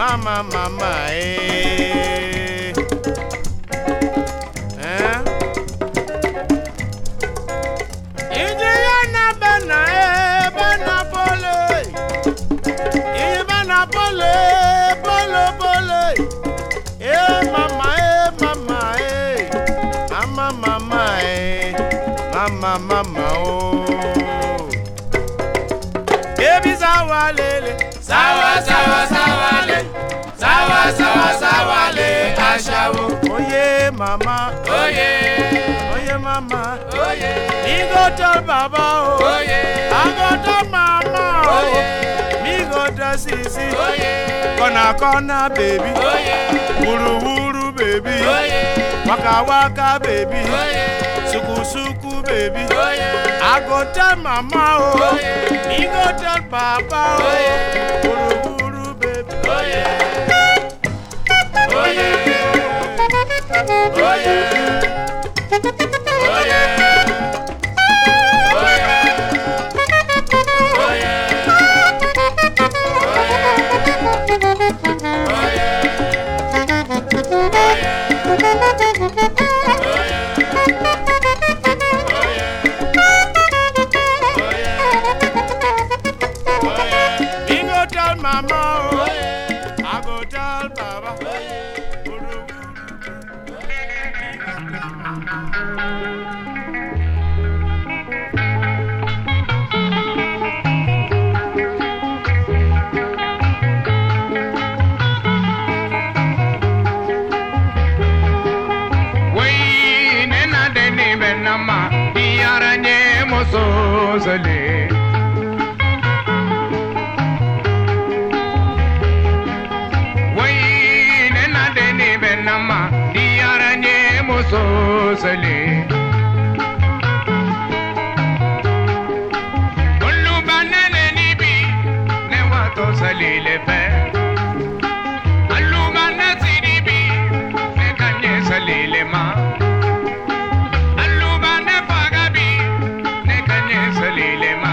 mama mama Indiana bana bana pole bana pole pole pole mama mama mama mama mama mama oh baby zawalele sawa sawa sawale sawa sawa sawale ashawo oye mama oye mama oye me go tell baba oh oye I go tell mama oye me go tell sisi oye kona baby oye wuru wuru baby oye waka waka baby oye suku suku baby oye I go tell mama oh me go tell papa oh wuru wuru baby oye oye oye Mama, oh, I go tell Baba. Wait, nena deni benama, diaranye mosozale. Sosale Olu banane ni bi ne wato salile pe Alu banasi ni bi ne kanye salile ma Alu bane faga bi ne kanye salile ma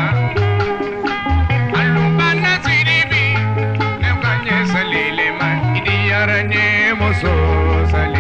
Alu banasi ni bi ne kanye salile ma Idi yaranye moso sale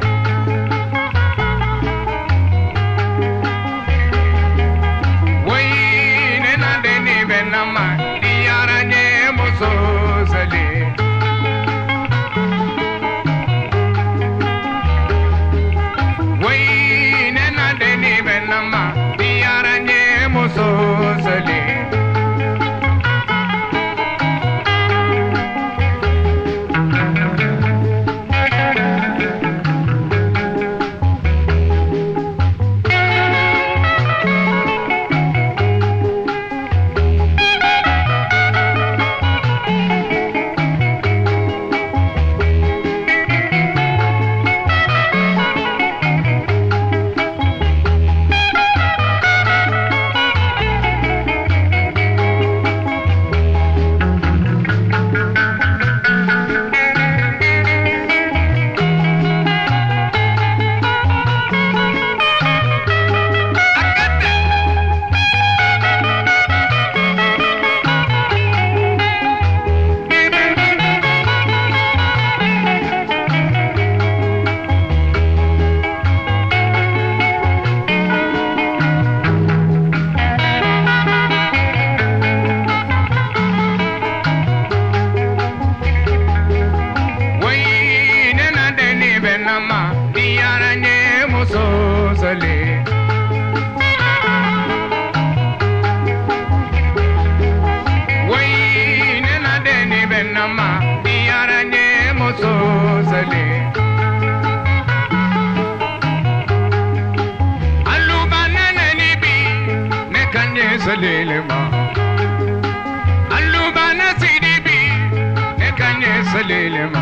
Alubana sidibi ne kanye salilema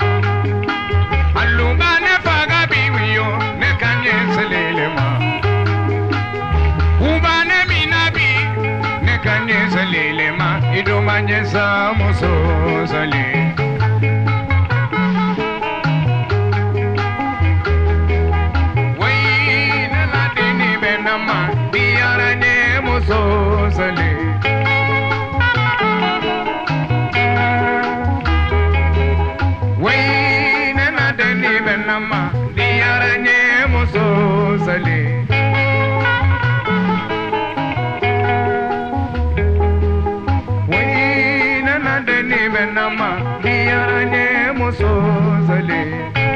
Alubana fagabi wiyo ne kanye salilema Ubana minabi ne kanye salilema Idumanye samuso sali Wayne ladini benama Diaranye muso sali musozale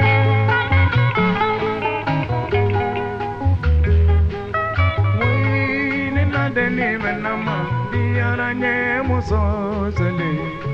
wine na deni menama diaranye musozale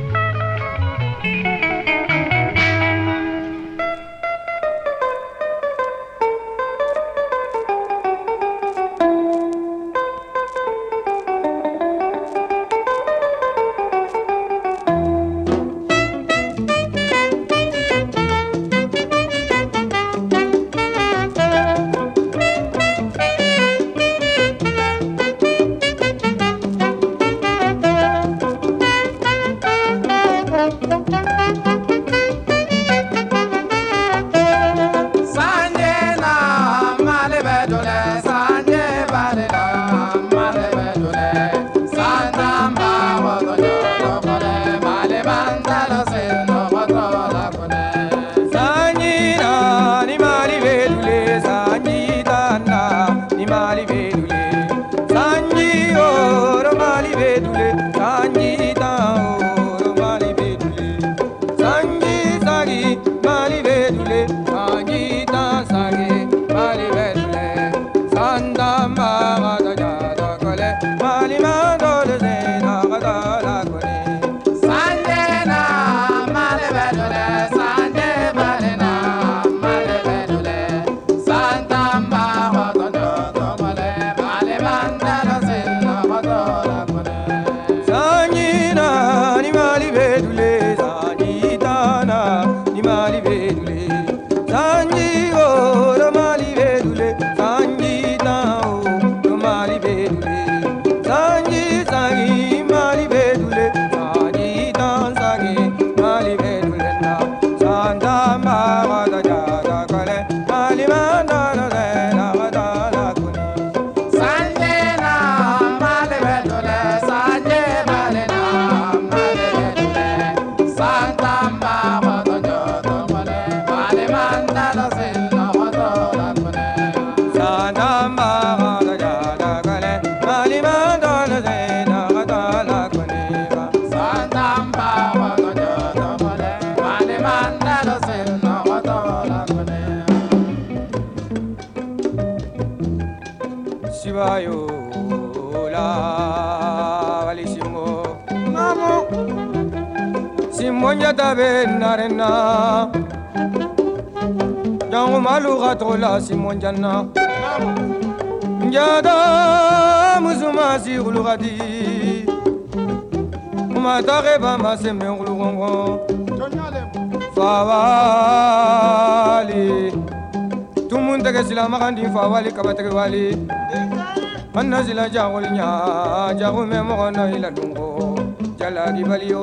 Narena Jango maluga tola Simon Janna Njada Muzuma si ulugadi Umatare bama sembe ulugongo Fawali Tumuntage sila makandi fawali kabatake wali Anna sila jagol nya Jago memogono ila dungo Jalagi balio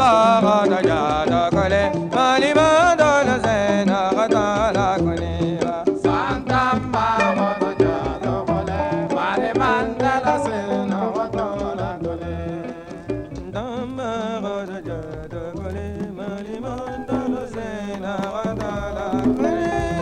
gada jada kale malima dona zena gada la kuniba Santamba gada jada kale malima dona zena gada la kale Damba gada jada kale malima dona zena gada la kale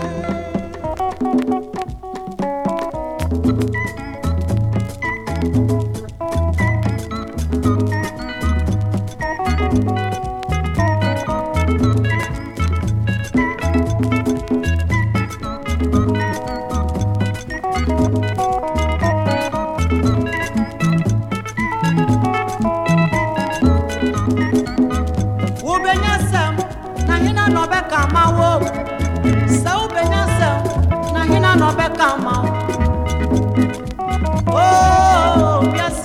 Oh, yes,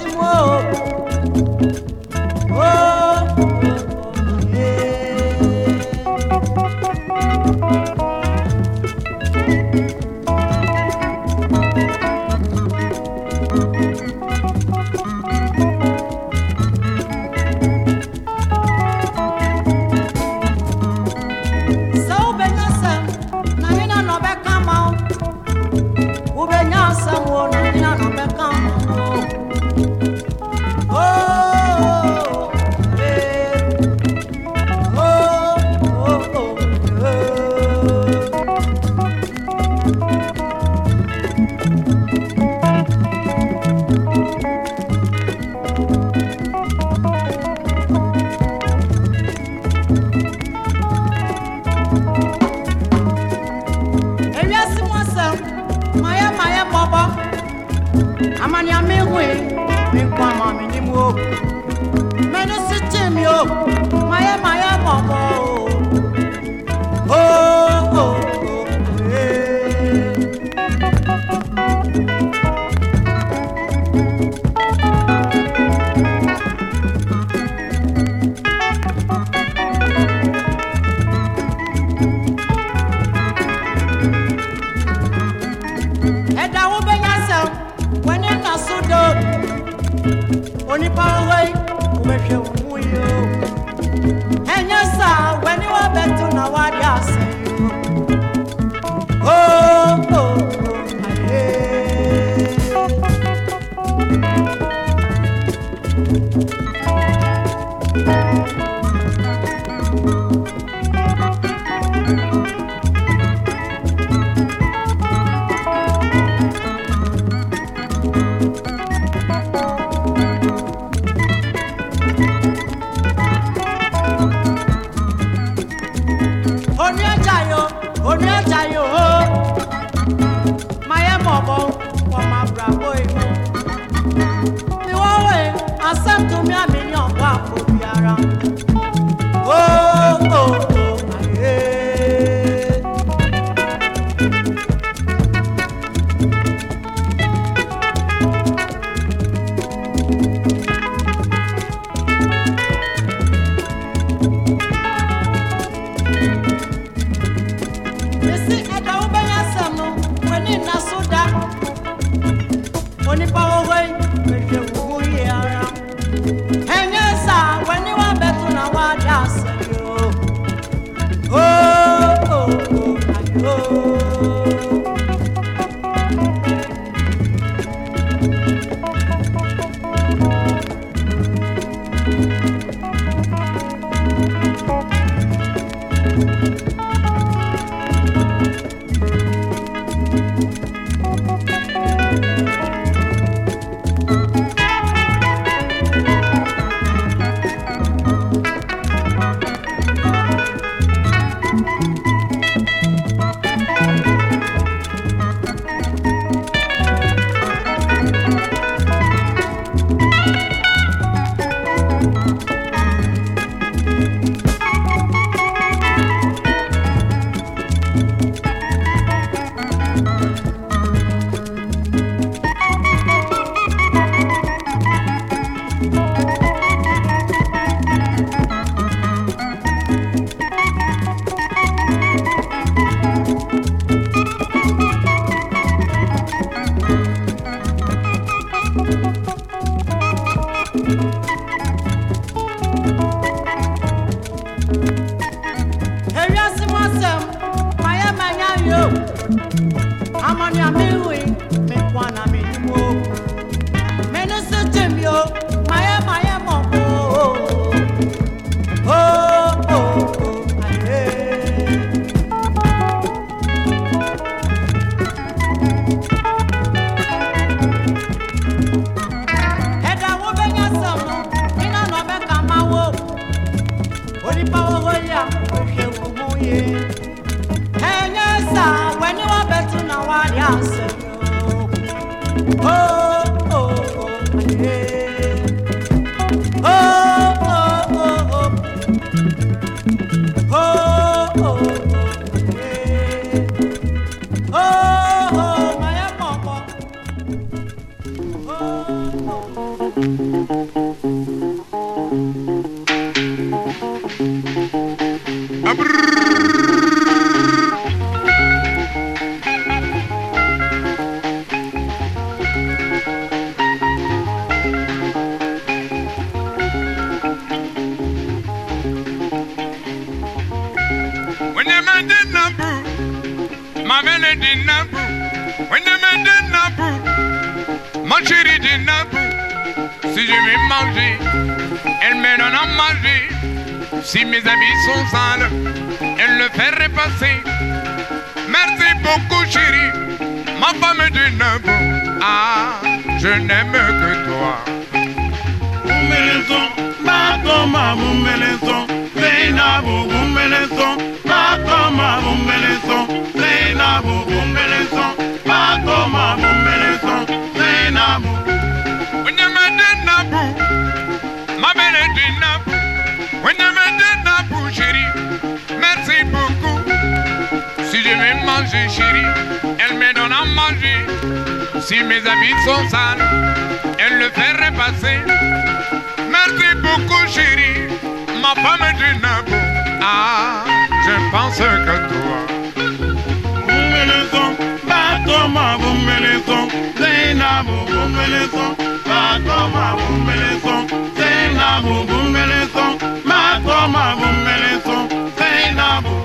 Si je vais manger, elle me donne à manger. Si mes habits sont sales, elle le fait repasser. Merci beaucoup chérie, ma femme du Nabou. Ah, je n'aime que toi. Boumeleson, Batoma, Boumeleson, Zainabou, Boumeleson, Batoma, Boumeleson, Zainabou, Boumeleson, Batoma, Boumeleson, Zainabou. Ma belle du Nabou, when you me de Nabou, chérie, merci beaucoup. Si je vais manger, chérie, elle me donne à manger. Si mes habits sont sales, elle le fait repasser. Merci beaucoup, chérie, ma femme du Nabou. Ah, je pense que toi. Boumeleson, Batoma, Boumeleson, Zainabou, Boumeleson, Batoma, Boumeleson, Zainabou, Boumeleson, Batoma, Boumeleson, Zainabou.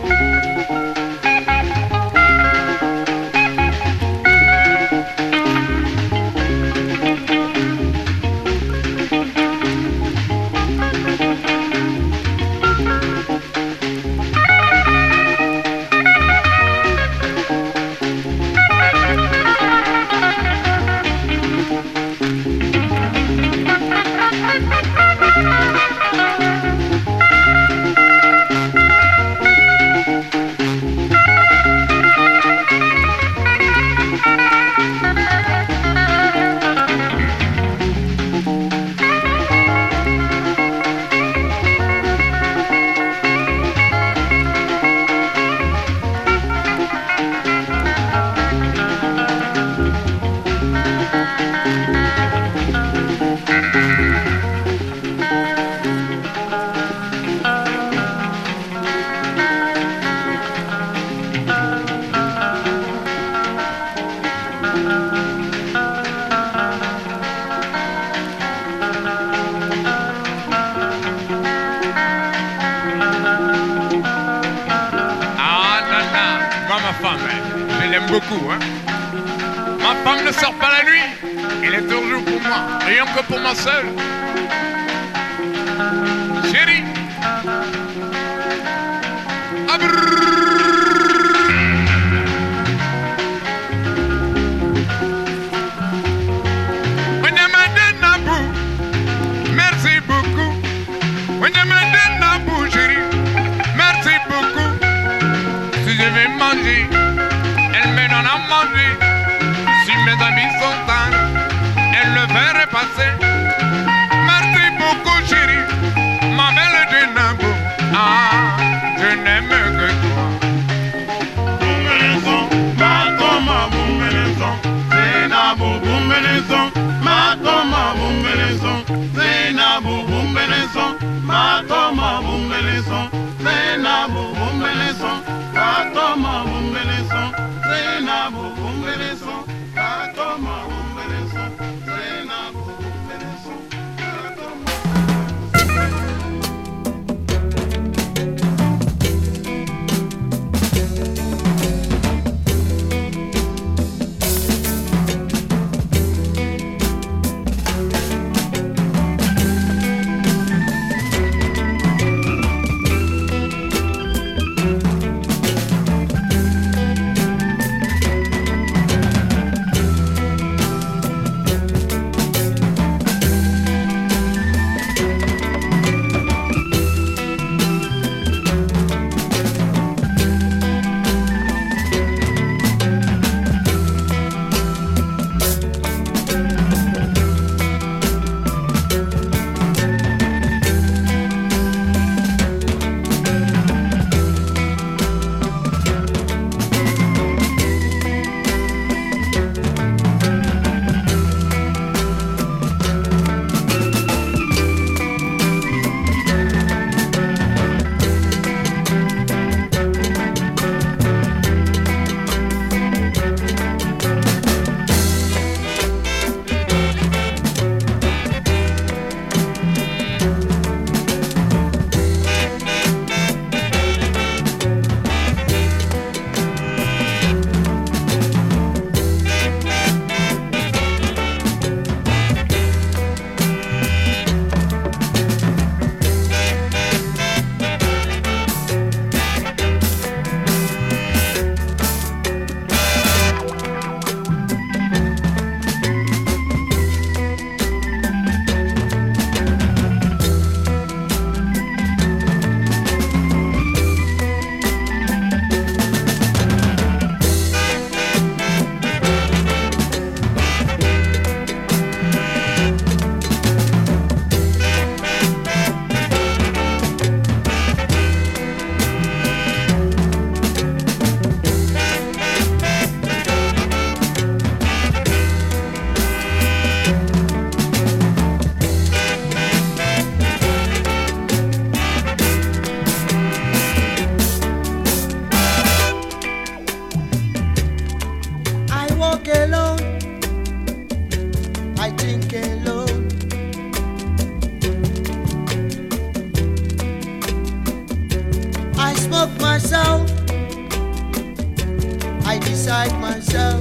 Beaucoup, hein. Ma femme ne sort pas la nuit, elle est toujours pour moi, rien que pour moi seul. Chérie, merci beaucoup. Chérie, merci beaucoup. Si je vais manger, elle me donne à manger. Si mes amis sont sales, elle le fait repasser. Merci beaucoup, chérie, ma belle de Nabou. Ah, je n'aime que toi. Boumeleson, Batoma, Boumeleson, Zainabou, Boumeleson, Batoma, Boumeleson, Zainabou, Boumeleson, Batoma, Boumeleson, Zainabou, Boumeleson, Batoma, Boumeleson, Zainabou, Boumeleson, Batoma, Boumeleson, Zainabou, Boumeleson, I smoke myself, I decide myself.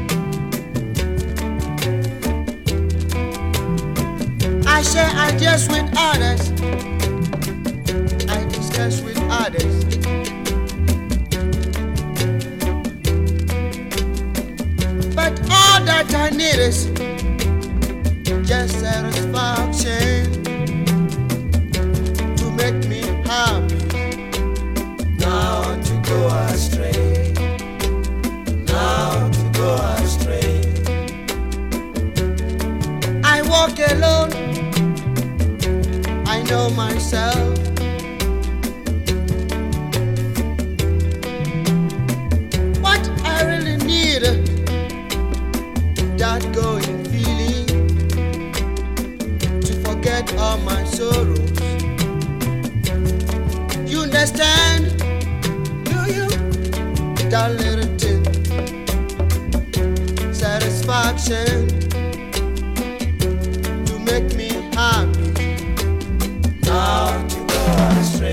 I share ideas with others, I discuss with others. But all that I need is just satisfaction to make me happy. Now to go astray, now to go astray. I walk alone, I know myself. What I really need, that going feeling to forget all my sorrows. You understand? Do you? That little thing, satisfaction to make me happy. Now to go astray.